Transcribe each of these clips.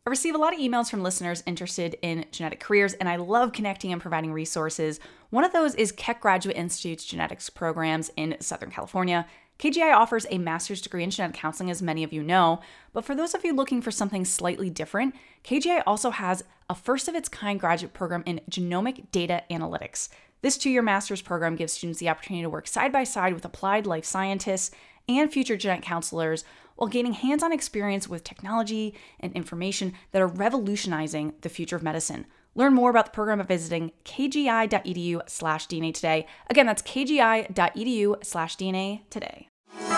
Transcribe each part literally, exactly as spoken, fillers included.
I receive a lot of emails from listeners interested in genetic careers, and I love connecting and providing resources. One of those is Keck Graduate Institute's genetics programs in Southern California. K G I offers a master's degree in genetic counseling, as many of you know, but for those of you looking for something slightly different, K G I also has a first-of-its-kind graduate program in genomic data analytics. This two-year master's program gives students the opportunity to work side by side with applied life scientists and future genetic counselors while gaining hands-on experience with technology and information that are revolutionizing the future of medicine. Learn more about the program by visiting kgi.edu slash DNA today. Again, that's kgi.edu slash DNA today.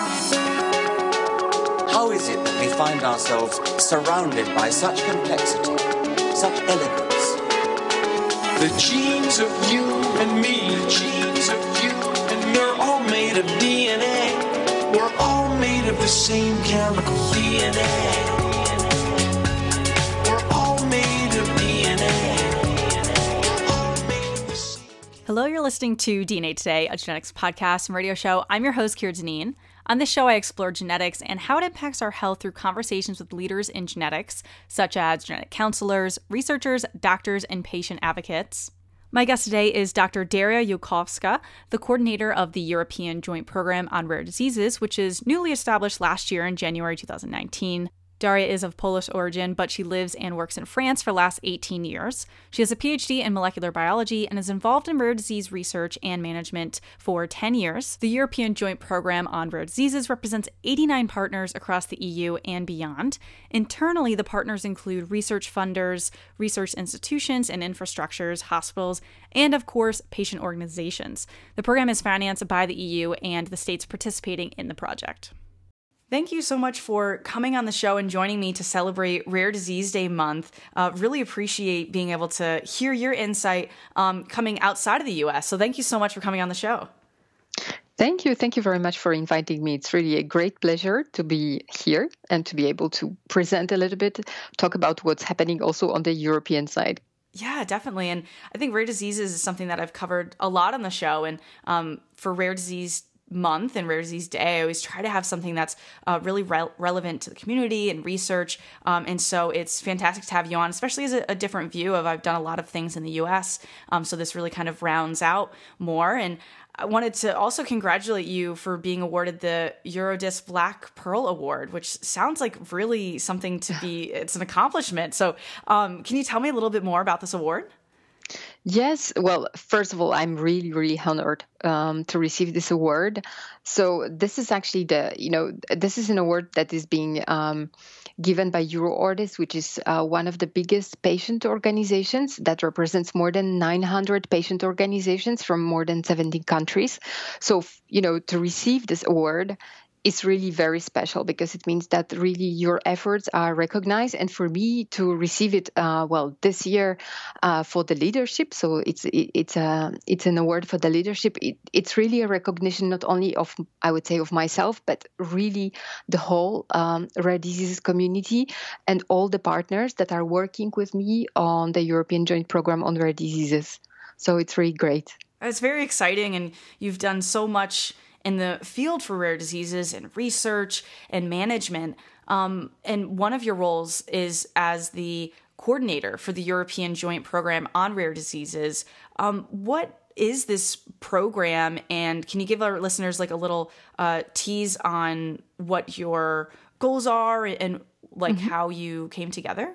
How is it that we find ourselves surrounded by such complexity, such elegance? The genes of you and me, the genes of you and me, we're all made of D N A. We're all made of the same chemical D N A. We're all made of D N A. We're all made of the same. Hello, you're listening to D N A Today, a genetics podcast and radio show. I'm your host, Kira Dineen. On this show, I explore genetics and how it impacts our health through conversations with leaders in genetics, such as genetic counselors, researchers, doctors, and patient advocates. My guest today is Doctor Daria Juchalska, the coordinator of the European Joint Program on Rare Diseases, which is newly established last year in January two thousand nineteen. Daria is of Polish origin, but she lives and works in France for the last eighteen years. She has a P H D in molecular biology and is involved in rare disease research and management for ten years. The European Joint Program on Rare Diseases represents eighty-nine partners across the E U and beyond. Internally, the partners include research funders, research institutions and infrastructures, hospitals, and of course, patient organizations. The program is financed by the E U and the states participating in the project. Thank you so much for coming on the show and joining me to celebrate Rare Disease Day month. Uh, really appreciate being able to hear your insight um, coming outside of the U S. So thank you so much for coming on the show. Thank you. Thank you very much for inviting me. It's really a great pleasure to be here and to be able to present a little bit, talk about what's happening also on the European side. Yeah, definitely. And I think rare diseases is something that I've covered a lot on the show. And um, for Rare Disease Month and Rare Disease Day, I always try to have something that's uh, really re- relevant to the community and research. Um, and so it's fantastic to have you on, especially as a, a different view of I've done a lot of things in the U S. Um, so this really kind of rounds out more. And I wanted to also congratulate you for being awarded the Eurodisc Black Pearl Award, which sounds like really something to be, it's an accomplishment. So um, can you tell me a little bit more about this award? Yes. Well, first of all, I'm really, really honored um, to receive this award. So this is actually the, you know, this is an award that is being um, given by EuroOrdis, which is uh, one of the biggest patient organizations that represents more than nine hundred patient organizations from more than seventy countries. So, you know, to receive this award, it's really very special because it means that really your efforts are recognized. And for me to receive it, uh, well, this year uh, for the leadership, so it's it, it's a it's an award for the leadership. It, it's really a recognition not only of, I would say, of myself, but really the whole um, rare diseases community and all the partners that are working with me on the European Joint Program on Rare Diseases. So it's really great. It's very exciting, and you've done so much in the field for rare diseases and research and management. Um, and one of your roles is as the coordinator for the European Joint Program on Rare Diseases. Um, what is this program? And can you give our listeners like a little uh, tease on what your goals are and like mm-hmm. how you came together?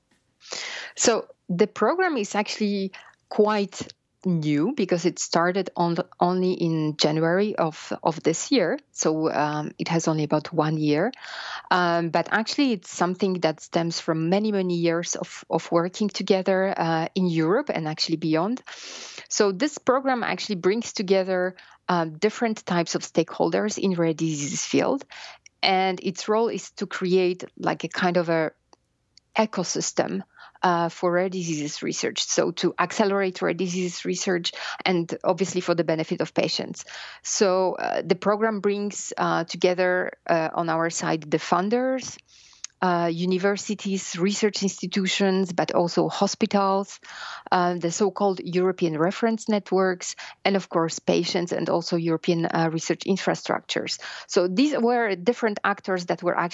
So the program is actually quite new because it started on the, only in January of, of this year. So um, it has only about one year. Um, but actually, it's something that stems from many, many years of, of working together uh, in Europe and actually beyond. So this program actually brings together um, different types of stakeholders in rare diseases field. And its role is to create like a kind of a ecosystem Uh, for rare diseases research, so to accelerate rare diseases research and obviously for the benefit of patients. So uh, the program brings uh, together uh, on our side the funders, uh, universities, research institutions, but also hospitals, uh, the so-called European reference networks, and of course patients and also European uh, research infrastructures. So these were different actors that were actually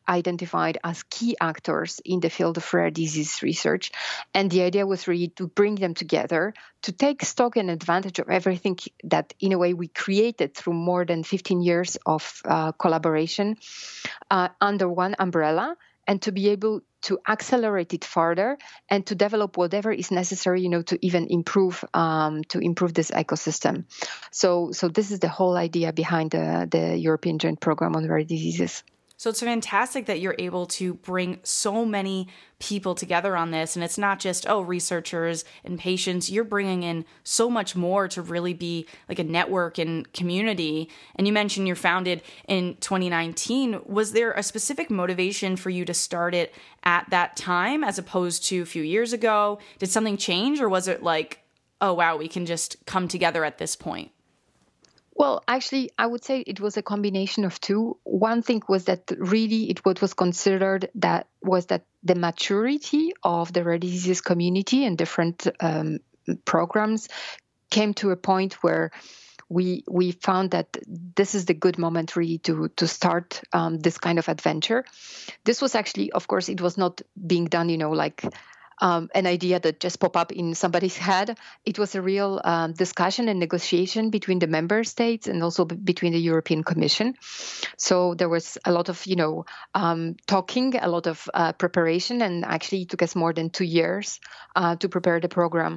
identified as key actors in the field of rare disease research. And the idea was really to bring them together, to take stock and advantage of everything that, in a way, we created through more than fifteen years of uh, collaboration uh, under one umbrella, and to be able to accelerate it further and to develop whatever is necessary, you know, to even improve um, to improve this ecosystem. So, so this is the whole idea behind the, the European Joint Program on Rare Diseases. So it's fantastic that you're able to bring so many people together on this. And it's not just, oh, researchers and patients. You're bringing in so much more to really be like a network and community. And you mentioned you're founded in twenty nineteen. Was there a specific motivation for you to start it at that time as opposed to a few years ago? Did something change, or was it like, oh, wow, we can just come together at this point? Well, actually, I would say it was a combination of two. One thing was that really it what was considered that was that the maturity of the rare diseases community and different um, programs came to a point where we we found that this is the good moment really to to start um, this kind of adventure. This was actually, of course, it was not being done, you know, like Um, an idea that just popped up in somebody's head. It was a real um, discussion and negotiation between the member states and also b- between the European Commission. So there was a lot of, you know, um, talking, a lot of uh, preparation, and actually it took us more than two years uh, to prepare the program.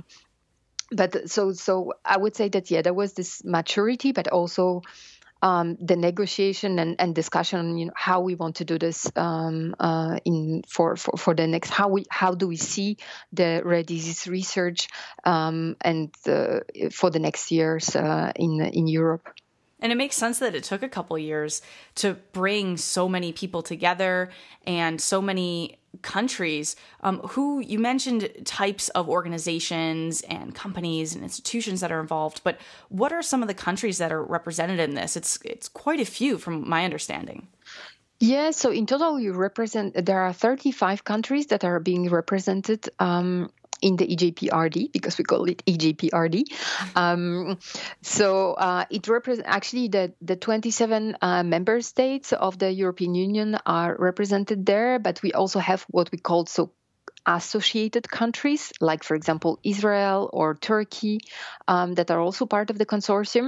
But so, so I would say that, yeah, there was this maturity, but also Um, the negotiation and, and discussion, you know, how we want to do this um, uh, in for, for for the next. How we how do we see the rare disease research um, and uh, for the next years uh, in in Europe. And it makes sense that it took a couple years to bring so many people together and so many countries. Um, who you mentioned types of organizations and companies and institutions that are involved, but what are some of the countries that are represented in this? It's it's quite a few from my understanding. Yeah, so in total, you represent. There are thirty-five countries that are being represented um, in the E J P R D, because we call it E J P R D. Um, so uh, it represents actually the the twenty-seven uh, member states of the European Union are represented there, but we also have what we call so associated countries, like, for example, Israel or Turkey, um, that are also part of the consortium.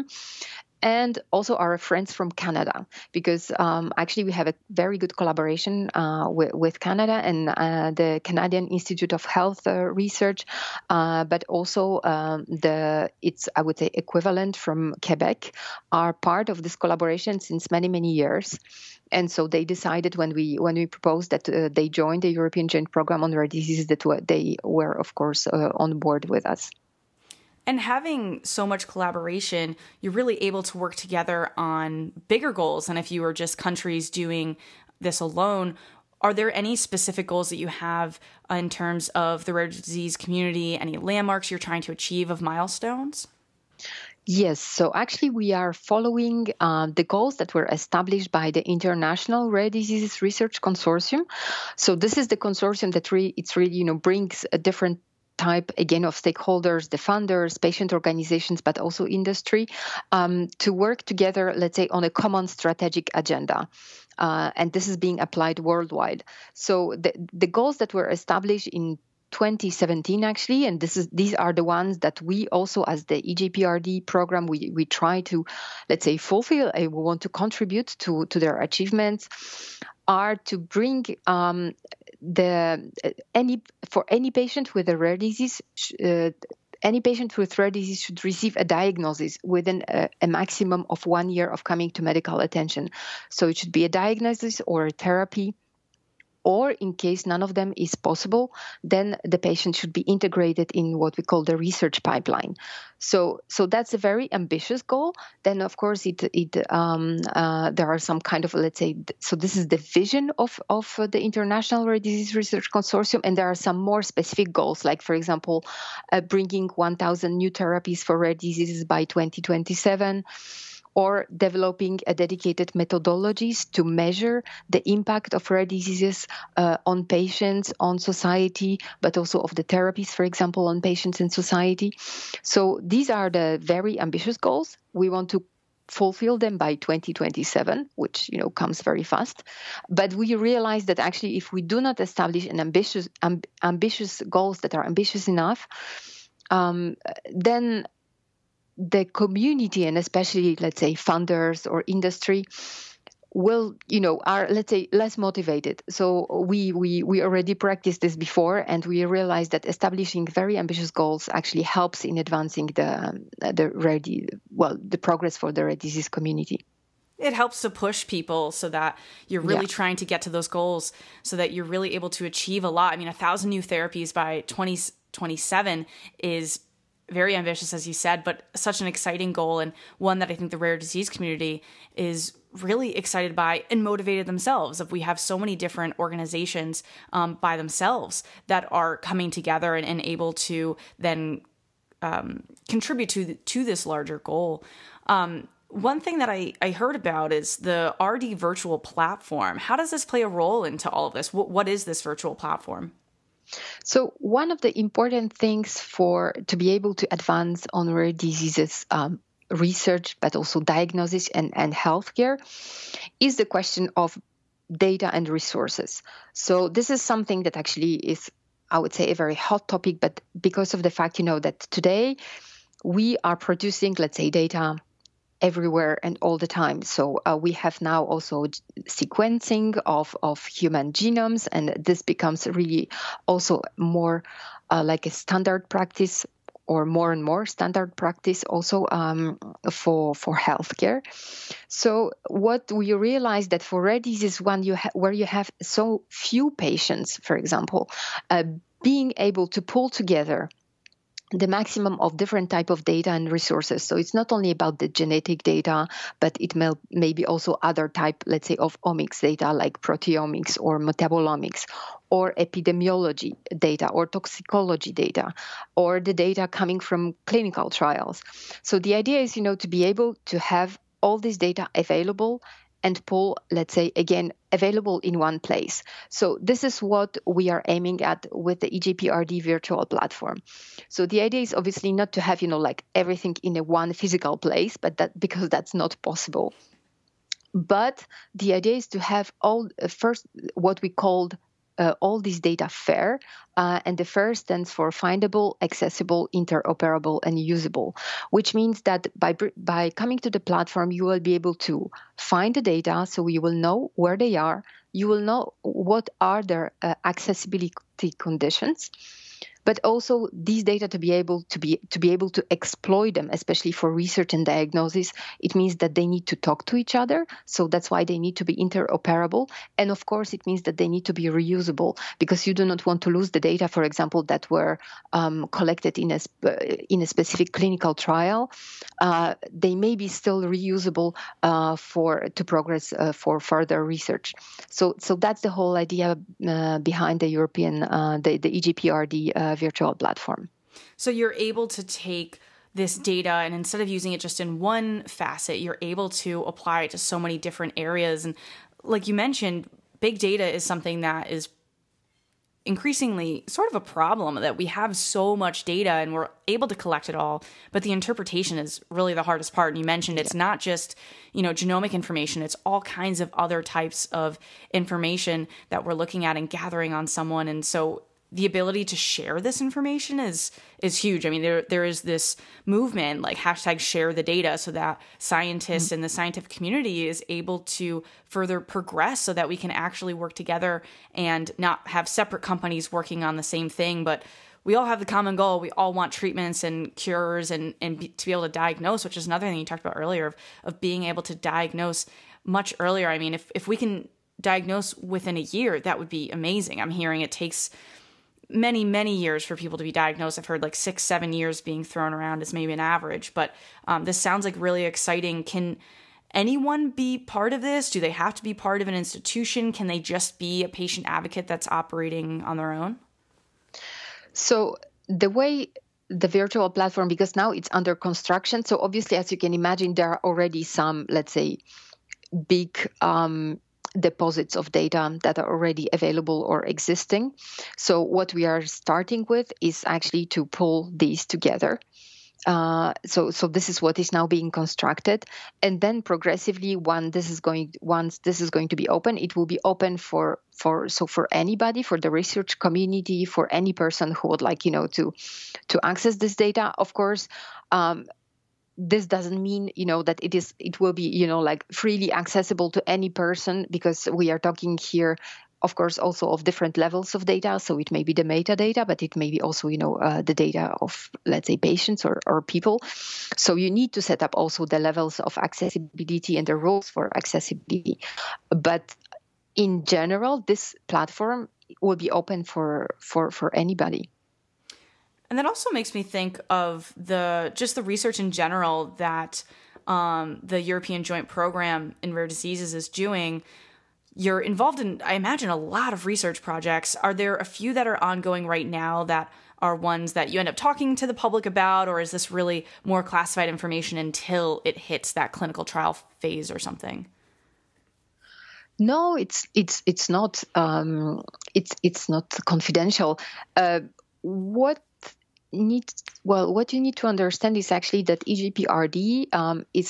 And also our friends from Canada, because um, actually we have a very good collaboration uh, with, with Canada and uh, the Canadian Institute of Health uh, Research, uh, but also um, the its I would say equivalent from Quebec are part of this collaboration since many many years. And so they decided when we when we proposed that uh, they joined the European Joint Program on Rare Diseases that they were, of course, uh, on board with us. And having so much collaboration, you're really able to work together on bigger goals than if you were just countries doing this alone. Are there any specific goals that you have in terms of the rare disease community, any landmarks you're trying to achieve of milestones? Yes, so actually we are following uh, the goals that were established by the International Rare Diseases Research Consortium. So this is the consortium that really, it's really, you know, brings a different type, again, of stakeholders, the funders, patient organizations, but also industry, um, to work together, let's say, on a common strategic agenda. Uh, and this is being applied worldwide. So the, the goals that were established in twenty seventeen, actually, and this is these are the ones that we also, as the E J P R D program, we, we try to, let's say, fulfill, and we want to contribute to, to their achievements, are to bring um, the any for any patient with a rare disease, uh, any patient with rare disease should receive a diagnosis within a, a maximum of one year of coming to medical attention. So it should be a diagnosis or a therapy. Or in case none of them is possible, then the patient should be integrated in what we call the research pipeline. So, so that's a very ambitious goal. Then, of course, it it um, uh, there are some kind of, let's say, so this is the vision of of the International Rare Disease Research Consortium, and there are some more specific goals, like, for example, uh, bringing one thousand new therapies for rare diseases by twenty twenty-seven. Or developing a dedicated methodologies to measure the impact of rare diseases uh, on patients, on society, but also of the therapies, for example, on patients and society. So these are the very ambitious goals. We want to fulfill them by twenty twenty-seven, which, you know, comes very fast. But we realize that actually, if we do not establish an ambitious, amb- ambitious goals that are ambitious enough, um, then the community, and especially, let's say, funders or industry, will, you know, are, let's say, less motivated. So we we we already practiced this before, and we realized that establishing very ambitious goals actually helps in advancing the um, the rare di- well the progress for the rare disease community. It helps to push people so that you're really Yeah. trying to get to those goals, so that you're really able to achieve a lot. I mean, a thousand new therapies by twenty twenty-seven is very ambitious, as you said, but such an exciting goal, and one that I think the rare disease community is really excited by and motivated themselves. If we have so many different organizations um, by themselves that are coming together and, and able to then um, contribute to the, to this larger goal. Um, one thing that I, I heard about is the R D virtual platform. How does this play a role into all of this? What, what is this virtual platform? So one of the important things for to be able to advance on rare diseases um, research, but also diagnosis and, and healthcare, is the question of data and resources. So this is something that actually is, I would say, a very hot topic, but because of the fact, you know, that today we are producing, let's say, data everywhere and all the time. So uh, we have now also sequencing of, of human genomes, and this becomes really also more uh, like a standard practice, or more and more standard practice also um, for for healthcare. So what we realize that for rare disease, one you ha- where you have so few patients, for example, uh, being able to pull together the maximum of different type of data and resources. So it's not only about the genetic data, but it may, may be also other type, let's say, of omics data like proteomics or metabolomics, or epidemiology data or toxicology data, or the data coming from clinical trials. So the idea is, you know, to be able to have all this data available and pull, let's say, again, available in one place. So this is what we are aiming at with the E J P R D virtual platform. So the idea is obviously not to have, you know, like everything in a one physical place, but that because that's not possible. But the idea is to have all uh, first what we called Uh, all this data fair, uh, and the FAIR stands for findable, accessible, interoperable, and usable, which means that by by coming to the platform, you will be able to find the data, so you will know where they are, you will know what are their uh, accessibility conditions, but also these data to be able to be to be able to exploit them, especially for research and diagnosis. It means that they need to talk to each other, so that's why they need to be interoperable. And of course, it means that they need to be reusable, because you do not want to lose the data, for example, that were um, collected in a in a specific clinical trial. Uh, they may be still reusable uh, for to progress uh, for further research. So, so that's the whole idea uh, behind the European uh, the the E J P R D uh, virtual platform. So you're able to take this data, and instead of using it just in one facet, you're able to apply it to so many different areas. And like you mentioned, big data is something that is increasingly sort of a problem, that we have so much data and we're able to collect it all, but the interpretation is really the hardest part. And you mentioned it's yeah. not just, you know, genomic information, it's all kinds of other types of information that we're looking at and gathering on someone. And so the ability to share this information is is huge. I mean, there there is this movement like hashtag share the data, so that scientists mm-hmm. and the scientific community is able to further progress, so that we can actually work together and not have separate companies working on the same thing, but we all have the common goal. We all want treatments and cures, and, and be, to be able to diagnose, which is another thing you talked about earlier, of, of being able to diagnose much earlier. I mean, if, if we can diagnose within a year, that would be amazing. I'm hearing it takes many, many years for people to be diagnosed. I've heard like six, seven years being thrown around as maybe an average, but um, this sounds like really exciting. Can anyone be part of this? Do they have to be part of an institution? Can they just be a patient advocate that's operating on their own? So the way the virtual platform, because now it's under construction, so obviously, as you can imagine, there are already some, let's say, big um deposits of data that are already available or existing. So what we are starting with is actually to pull these together. Uh, so, so this is what is now being constructed, and then progressively, one this is going once this is going to be open, it will be open for for so for anybody, for the research community, for any person who would like, you know, to to access this data. Of course, um, this doesn't mean, you know, that it is it will be, you know, like freely accessible to any person, because we are talking here, of course, also of different levels of data. So it may be the metadata, but it may be also, you know, uh, the data of, let's say, patients or, or people. So you need to set up also the levels of accessibility and the rules for accessibility. But in general, this platform will be open for for, for anybody. And that also makes me think of the just the research in general that um, the European Joint Program in Rare Diseases is doing. You're involved in, I imagine, a lot of research projects. Are there a few that are ongoing right now that are ones that you end up talking to the public about, or is this really more classified information until it hits that clinical trial phase or something? No, it's it's it's not um, it's it's not confidential. Uh, what needs well, what you need to understand is actually that E J P R D um, is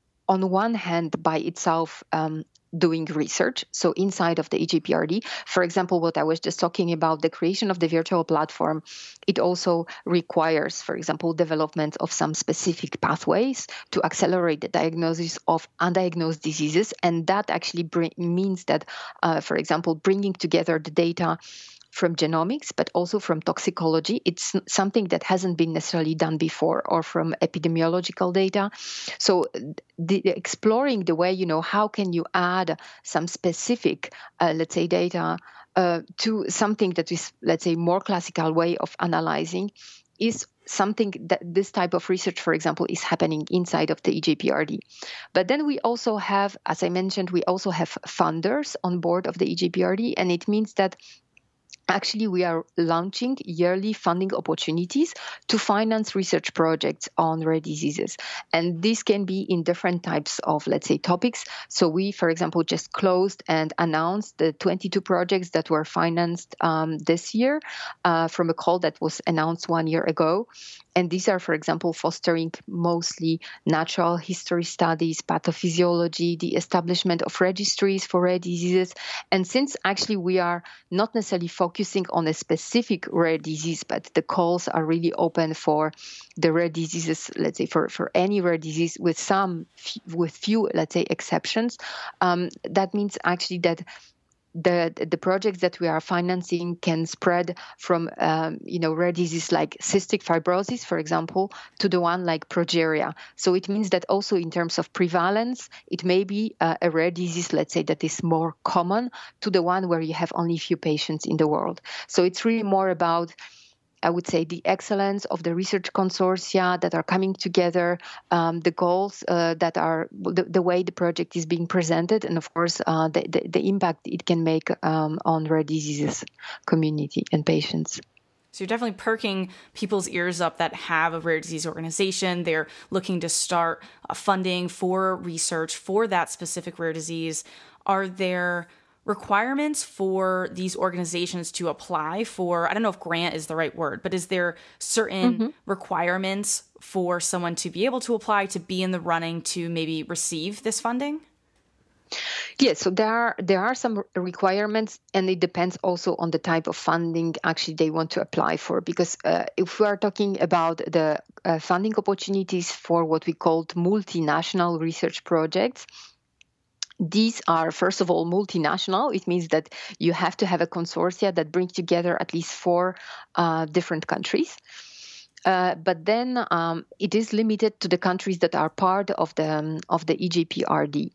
on one hand by itself um, doing research. So inside of the E J P R D, for example, what I was just talking about, the creation of the virtual platform, it also requires, for example, development of some specific pathways to accelerate the diagnosis of undiagnosed diseases. And that actually bring, means that, uh, for example, bringing together the data from genomics, but also from toxicology. It's something that hasn't been necessarily done before, or from epidemiological data. So the, exploring the way, you know, how can you add some specific, uh, let's say, data uh, to something that is, let's say, more classical way of analyzing is something that this type of research, for example, is happening inside of the E J P R D. But then we also have, as I mentioned, we also have funders on board of the E J P R D, and it means that actually, we are launching yearly funding opportunities to finance research projects on rare diseases. And this can be in different types of, let's say, topics. So we, for example, just closed and announced the twenty-two projects that were financed um, this year uh, from a call that was announced one year ago. And these are, for example, fostering mostly natural history studies, pathophysiology, the establishment of registries for rare diseases. And since actually we are not necessarily focusing on a specific rare disease, but the calls are really open for the rare diseases, let's say for, for any rare disease with some, with few, let's say, exceptions, um, that means actually that The, the projects that we are financing can spread from, um, you know, rare disease like cystic fibrosis, for example, to the one like progeria. So it means that also in terms of prevalence, it may be uh, a rare disease, let's say, that is more common to the one where you have only a few patients in the world. So it's really more about, I would say, the excellence of the research consortia that are coming together, um, the goals uh, that are the, the way the project is being presented, and of course, uh, the, the, the impact it can make um, on rare diseases community and patients. So you're definitely perking people's ears up that have a rare disease organization. They're looking to start uh, funding for research for that specific rare disease. Are there requirements for these organizations to apply for, I don't know if grant is the right word, but is there certain mm-hmm. requirements for someone to be able to apply, to be in the running, to maybe receive this funding? Yes, so there are there are some requirements, and it depends also on the type of funding actually they want to apply for. Because uh, if we are talking about the uh, funding opportunities for what we called multinational research projects, these are, first of all, multinational. It means that you have to have a consortia that brings together at least four uh, different countries. Uh, but then um, it is limited to the countries that are part of the um, of the E J P R D.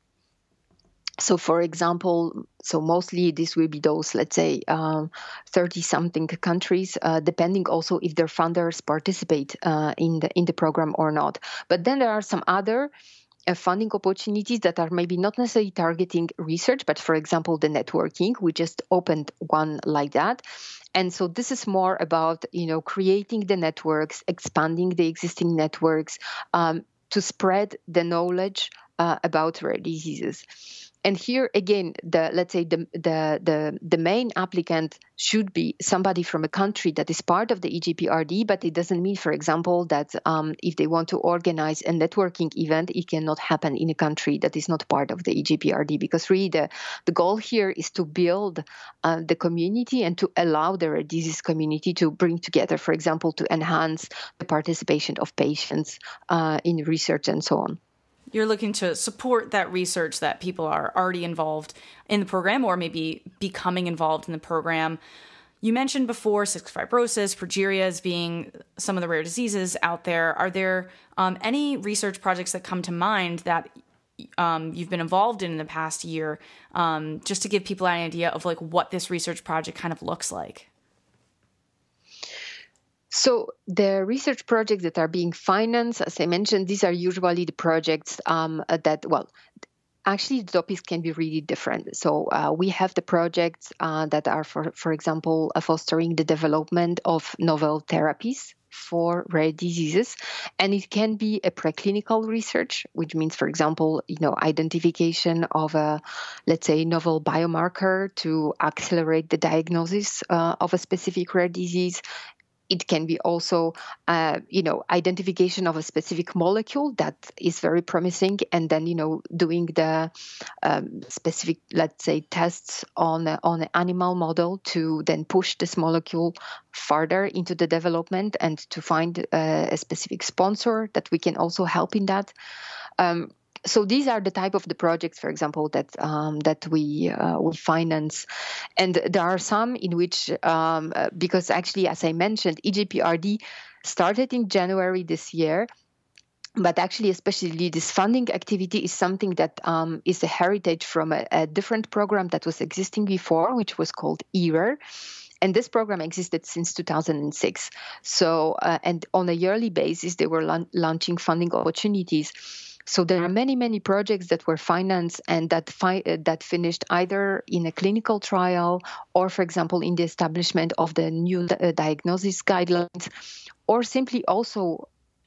So, for example, so mostly this will be those, let's say, um, thirty-something countries, uh, depending also if their funders participate uh, in the in the program or not. But then there are some other Uh, funding opportunities that are maybe not necessarily targeting research, but for example, the networking. We just opened one like that. And so this is more about, you know, creating the networks, expanding the existing networks um, to spread the knowledge uh, about rare diseases. And here again, the let's say the the the, the main applicant should be somebody from a country that is part of the E G P R D, but it doesn't mean, for example, that um, if they want to organize a networking event, it cannot happen in a country that is not part of the E G P R D, because really the, the goal here is to build uh, the community and to allow the rare disease community to bring together, for example, to enhance the participation of patients uh, in research and so on. You're looking to support that research that people are already involved in the program or maybe becoming involved in the program. You mentioned before cystic fibrosis, progeria as being some of the rare diseases out there. Are there um, any research projects that come to mind that um, you've been involved in in the past year, um, just to give people an idea of like what this research project kind of looks like? So the research projects that are being financed, as I mentioned, these are usually the projects um, that, well, actually the topics can be really different. So uh, we have the projects uh, that are, for, for example, uh, fostering the development of novel therapies for rare diseases. And it can be a preclinical research, which means, for example, you know, identification of a, let's say, novel biomarker to accelerate the diagnosis uh, of a specific rare disease. It can be also, uh, you know, identification of a specific molecule that is very promising, and then, you know, doing the um, specific, let's say, tests on a, on an animal model to then push this molecule further into the development and to find uh, a specific sponsor that we can also help in that. Um, So these are the type of the projects, for example, that um, that we uh, we finance, and there are some in which, um, uh, because actually, as I mentioned, E G P R D started in January this year, but actually, especially this funding activity is something that um, is a heritage from a, a different program that was existing before, which was called E R A R. And this program existed since two thousand six. So, uh, and on a yearly basis, they were la- launching funding opportunities. So there are many, many projects that were financed and that fi- uh, that finished either in a clinical trial or, for example, in the establishment of the new uh, diagnosis guidelines, or simply also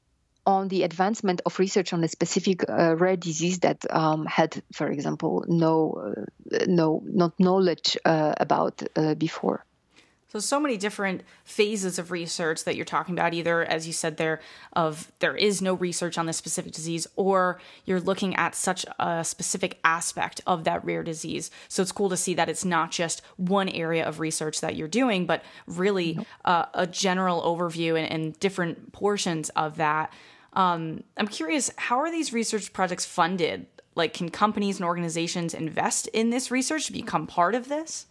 on the advancement of research on a specific uh, rare disease that um, had, for example, no, uh, no, not knowledge uh, about uh, before. So, so many different phases of research that you're talking about, either, as you said there, of there is no research on this specific disease, or you're looking at such a specific aspect of that rare disease. So it's cool to see that it's not just one area of research that you're doing, but really uh, a general overview and, and different portions of that. Um, I'm curious, how are these research projects funded? Like, can companies and organizations invest in this research to become part of this?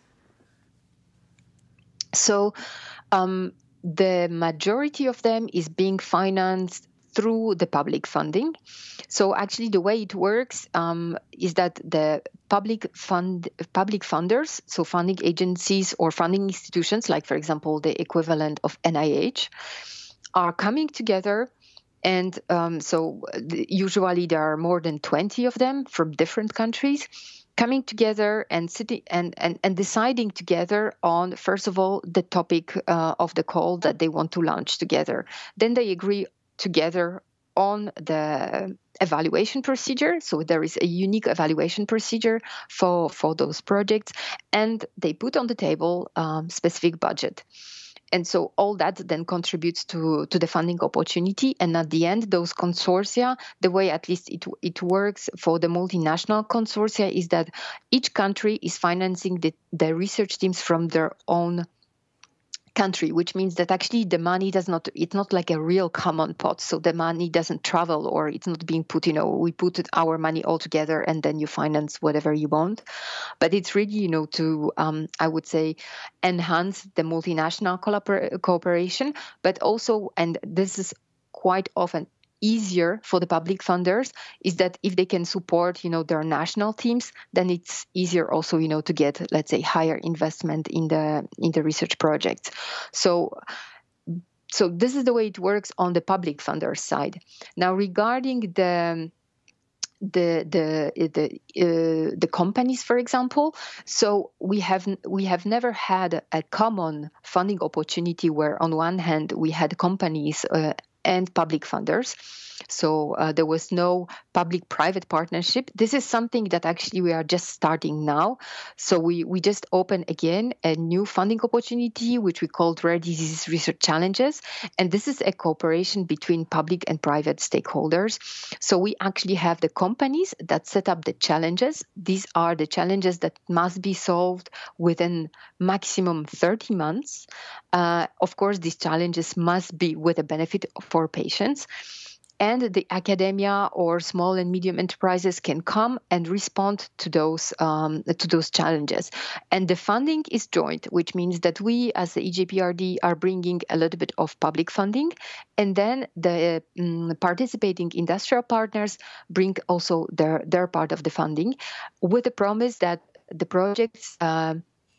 So um, the majority of them is being financed through the public funding. So actually the way it works um, is that the public fund, public funders, so funding agencies or funding institutions, like, for example, the equivalent of N I H, are coming together. And um, so usually there are more than twenty of them from different countries, coming together and sitting and, and, and deciding together on, first of all, the topic uh, of the call that they want to launch together. Then they agree together on the evaluation procedure. So there is a unique evaluation procedure for, for those projects, and they put on the table um, specific budget. And so all that then contributes to, to the funding opportunity. And at the end, those consortia, the way at least it it works for the multinational consortia is that each country is financing the, the research teams from their own country, which means that actually the money does not, it's not like a real common pot. So the money doesn't travel, or it's not being put, you know, we put our money all together and then you finance whatever you want. But it's really, you know, to, um, I would say, enhance the multinational collabor- cooperation, but also, and this is quite often easier for the public funders, is that if they can support, you know, their national teams, then it's easier also, you know, to get, let's say, higher investment in the in the research projects. So, so this is the way it works on the public funders side. Now, regarding the the the the uh, the companies, for example, so we have we have never had a common funding opportunity where, on one hand, we had companies Uh, and public funders. So uh, there was no public-private partnership. This is something that actually we are just starting now. So we, we just opened again a new funding opportunity, which we called Rare Diseases Research Challenges. And this is a cooperation between public and private stakeholders. So we actually have the companies that set up the challenges. These are the challenges that must be solved within maximum thirty months. Uh, of course, these challenges must be with a benefit for patients. And the academia or small and medium enterprises can come and respond to those um, to those challenges. And the funding is joint, which means that we, as the E J P R D, are bringing a little bit of public funding, and then the um, participating industrial partners bring also their their part of the funding, with the promise that the projects Uh,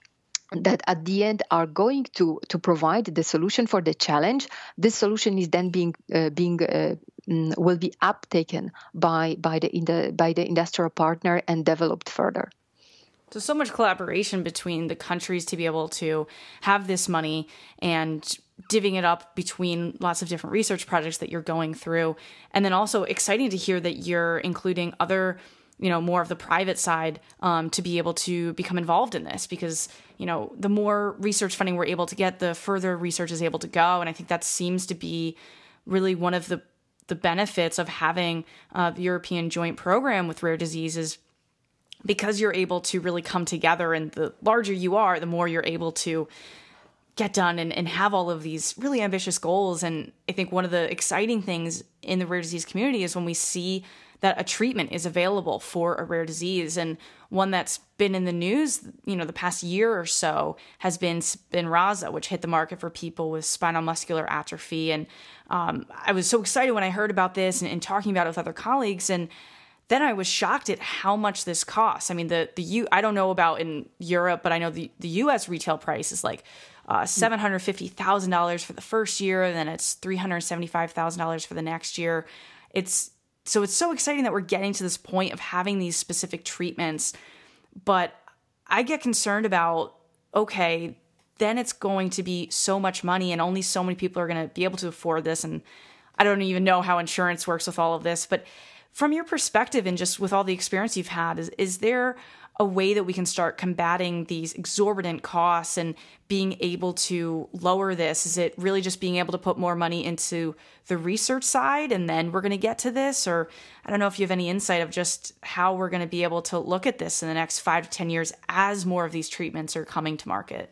that at the end are going to, to provide the solution for the challenge. This solution is then being uh, being uh, will be uptaken by by the, in the by the industrial partner and developed further. So, so much collaboration between the countries to be able to have this money and divvying it up between lots of different research projects that you're going through. And then also exciting to hear that you're including other, you know, more of the private side um, to be able to become involved in this, because, you know, the more research funding we're able to get, the further research is able to go. And I think that seems to be really one of the, the benefits of having uh, the European joint program with rare diseases, because you're able to really come together, and the larger you are, the more you're able to get done and, and have all of these really ambitious goals. And I think one of the exciting things in the rare disease community is when we see that a treatment is available for a rare disease. And one that's been in the news, you know, the past year or so has been Spinraza, which hit the market for people with spinal muscular atrophy. And um, I was so excited when I heard about this and, and talking about it with other colleagues. And then I was shocked at how much this costs. I mean, the the U I don't know about in Europe, but I know the, the U S retail price is like uh, seven hundred fifty thousand dollars for the first year, and then it's three hundred seventy-five thousand dollars for the next year. It's so it's so exciting that we're getting to this point of having these specific treatments. But I get concerned about, okay, then it's going to be so much money, and only so many people are going to be able to afford this. And I don't even know how insurance works with all of this, but from your perspective and just with all the experience you've had, is, is there a way that we can start combating these exorbitant costs and being able to lower this? Is it really just being able to put more money into the research side and then we're going to get to this? Or I don't know if you have any insight of just how we're going to be able to look at this in the next five to ten years as more of these treatments are coming to market.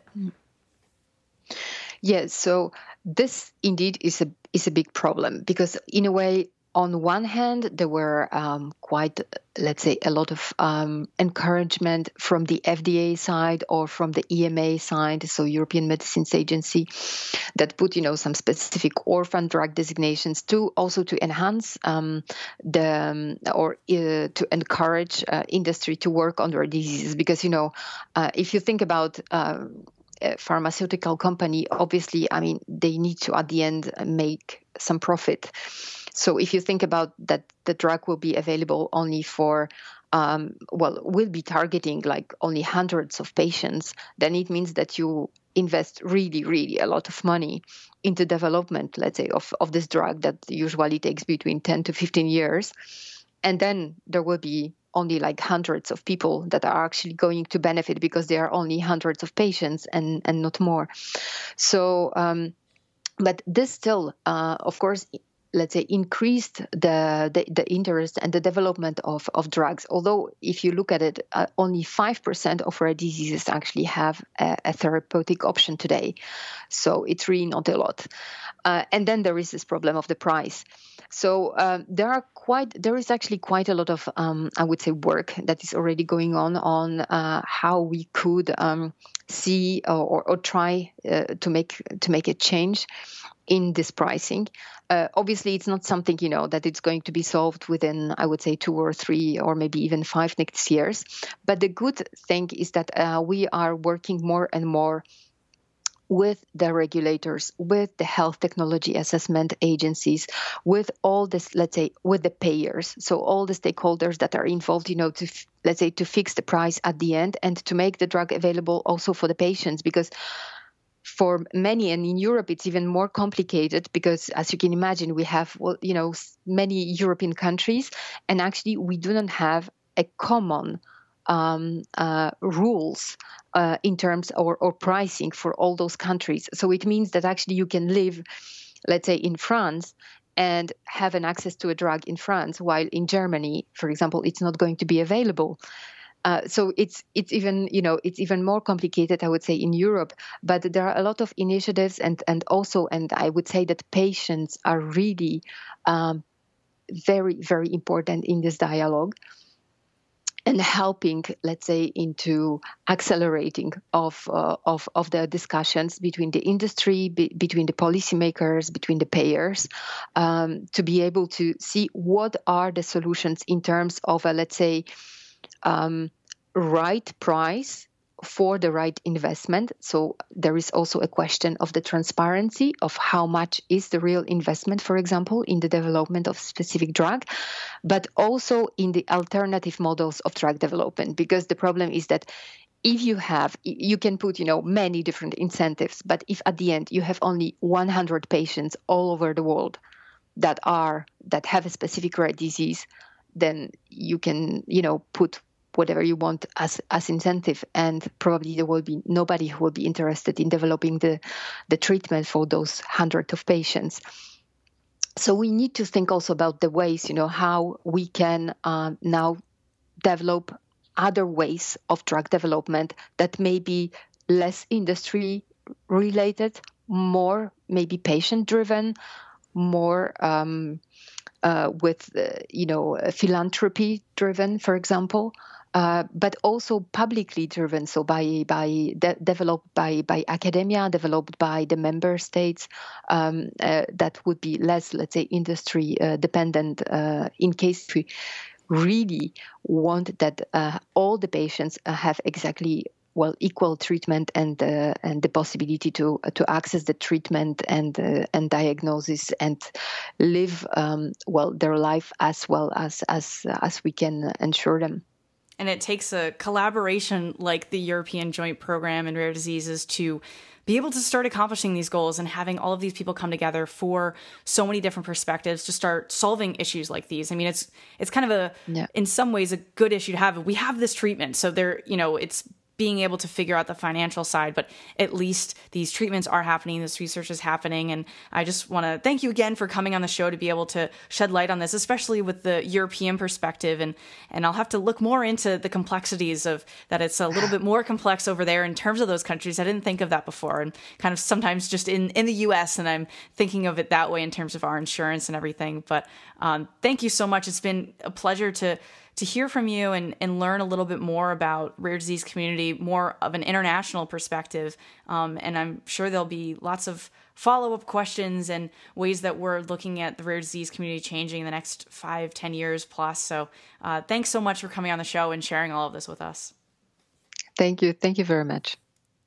Yes, so this indeed is a is a big problem, because in a way, on one hand, there were um, quite, let's say, a lot of um, encouragement from the F D A side or from the E M A side, so European Medicines Agency, that put, you know, some specific orphan drug designations to also to enhance um, the um, or uh, to encourage uh, industry to work on rare diseases. Because, you know, uh, if you think about uh, a pharmaceutical company, obviously, I mean, they need to at the end make some profit. So if you think about that, the drug will be available only for, um, well, will be targeting like only hundreds of patients, then it means that you invest really, really a lot of money into development, let's say, of, of this drug that usually takes between ten to fifteen years. And then there will be only like hundreds of people that are actually going to benefit, because there are only hundreds of patients and, and not more. So, um, but this still, uh, of course, let's say, increased the, the, the interest and the development of, of drugs. Although if you look at it, uh, only five percent of rare diseases actually have a, a therapeutic option today. So it's really not a lot. Uh, and then there is this problem of the price. So um, there are quite, there is actually quite a lot of, um, I would say, work that is already going on on uh, how we could um, see or, or try uh, to make to make a change in this pricing. Uh, obviously, it's not something, you know, that it's going to be solved within, I would say, two or three or maybe even five next years. But the good thing is that uh, we are working more and more with the regulators, with the health technology assessment agencies, with all this, let's say, with the payers. So all the stakeholders that are involved, you know, to, let's say, to fix the price at the end and to make the drug available also for the patients. Because for many, and in Europe it's even more complicated because, as you can imagine, we have, well, you know, many European countries, and actually we do not have a common um, uh, rules uh, in terms or, or pricing for all those countries. So it means that actually you can live, let's say, in France and have an access to a drug in France, while in Germany, for example, it's not going to be available. Uh, so it's it's even you know it's even more complicated, I would say, in Europe. But there are a lot of initiatives, and and also, and I would say that patients are really um, very very important in this dialogue, and helping, let's say, into accelerating of uh, of of the discussions between the industry, be, between the policymakers, between the payers, um, to be able to see what are the solutions in terms of a, let's say, Um, right price for the right investment. So there is also a question of the transparency of how much is the real investment, for example, in the development of specific drug, but also in the alternative models of drug development. Because the problem is that if you have, you can put, you know, many different incentives, but if at the end you have only one hundred patients all over the world that are, that have a specific rare disease, then you can, you know, put whatever you want as as incentive, and probably there will be nobody who will be interested in developing the the treatment for those hundreds of patients. So we need to think also about the ways, you know, how we can uh, now develop other ways of drug development that may be less industry related, more maybe patient driven, more um, uh, with uh, you know philanthropy driven, for example. Uh, but also publicly driven, so by by de- developed by by academia, developed by the member states, um, uh, that would be less, let's say, industry uh, dependent. Uh, in case we really want that uh, all the patients uh, have exactly well equal treatment and uh, and the possibility to to access the treatment and uh, and diagnosis and live um, well their life as well as as as we can ensure them. And it takes a collaboration like the European Joint Program in Rare Diseases to be able to start accomplishing these goals, and having all of these people come together for so many different perspectives to start solving issues like these. I mean, it's it's kind of a, yeah. in some ways, a good issue to have. We have this treatment, so there, you know, it's being able to figure out the financial side, but at least these treatments are happening, this research is happening. And I just want to thank you again for coming on the show to be able to shed light on this, especially with the European perspective. And, and I'll have to look more into the complexities of that. It's a little bit more complex over there in terms of those countries. I didn't think of that before, and kind of sometimes just in, in the U S, and I'm thinking of it that way in terms of our insurance and everything. But um, thank you so much. It's been a pleasure to to hear from you and, and learn a little bit more about rare disease community, more of an international perspective. Um, and I'm sure there'll be lots of follow-up questions and ways that we're looking at the rare disease community changing in the next five, ten years plus. So uh, thanks so much for coming on the show and sharing all of this with us. Thank you. Thank you very much.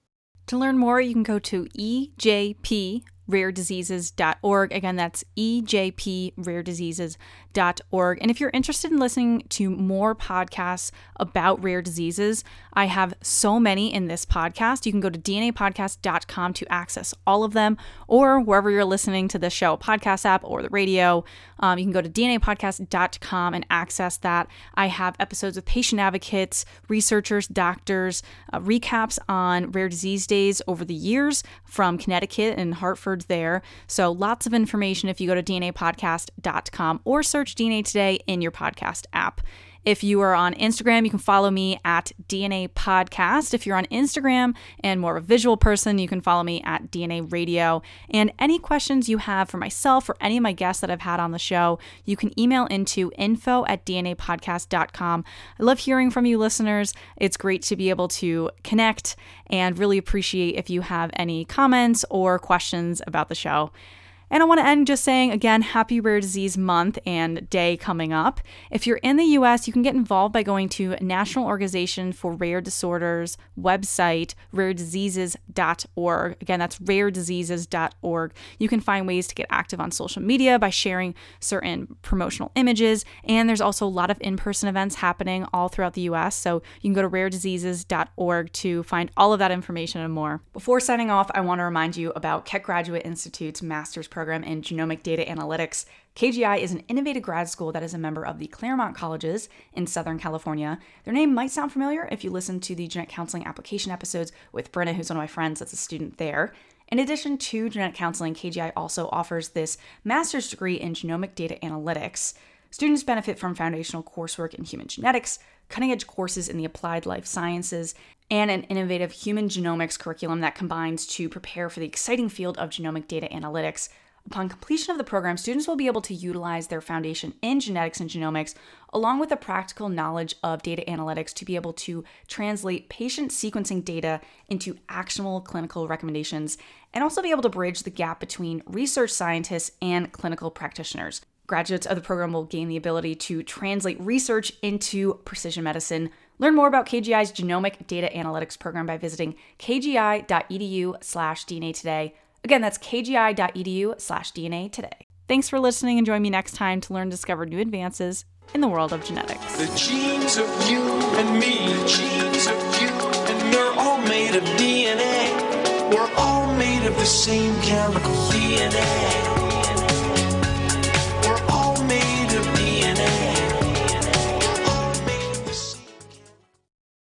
To learn more, you can go to E J P rare diseases dot org. Again, that's E J P rare diseases dot org. And if you're interested in listening to more podcasts about rare diseases, I have so many in this podcast. You can go to D N A podcast dot com to access all of them, or wherever you're listening to this show, podcast app or the radio. Um, you can go to D N A podcast dot com and access that. I have episodes with patient advocates, researchers, doctors, uh, recaps on rare disease days over the years from Connecticut and Hartford there. So lots of information if you go to D N A podcast dot com or search D N A Today in your podcast app. If you are on Instagram, you can follow me at D N A Podcast. If you're on Instagram and more of a visual person, you can follow me at D N A Radio. And any questions you have for myself or any of my guests that I've had on the show, you can email into info at D N A podcast dot com. I love hearing from you listeners. It's great to be able to connect, and really appreciate if you have any comments or questions about the show. And I want to end just saying, again, happy Rare Disease Month and Day coming up. If you're in the U S, you can get involved by going to National Organization for Rare Disorders website, rare diseases dot org. Again, that's rare diseases dot org. You can find ways to get active on social media by sharing certain promotional images. And there's also a lot of in-person events happening all throughout the U S. So you can go to rare diseases dot org to find all of that information and more. Before signing off, I want to remind you about Keck Graduate Institute's master's program in genomic data analytics. K G I is an innovative grad school that is a member of the Claremont Colleges in Southern California. Their name might sound familiar if you listen to the genetic counseling application episodes with Brenna, who's one of my friends that's a student there. In addition to genetic counseling, K G I also offers this master's degree in genomic data analytics. Students benefit from foundational coursework in human genetics, cutting-edge courses in the applied life sciences, and an innovative human genomics curriculum that combines to prepare for the exciting field of genomic data analytics. Upon completion of the program, students will be able to utilize their foundation in genetics and genomics, along with the practical knowledge of data analytics, to be able to translate patient sequencing data into actionable clinical recommendations, and also be able to bridge the gap between research scientists and clinical practitioners. Graduates of the program will gain the ability to translate research into precision medicine. Learn more about K G I's genomic data analytics program by visiting kgi.edu slash DNA today. Again, that's kgi.edu slash DNA today. Thanks for listening, and join me next time to learn and discover new advances in the world of genetics. The genes of you and me, genes of you, and they're all made of D N A. We're all made of the same chemical D N A.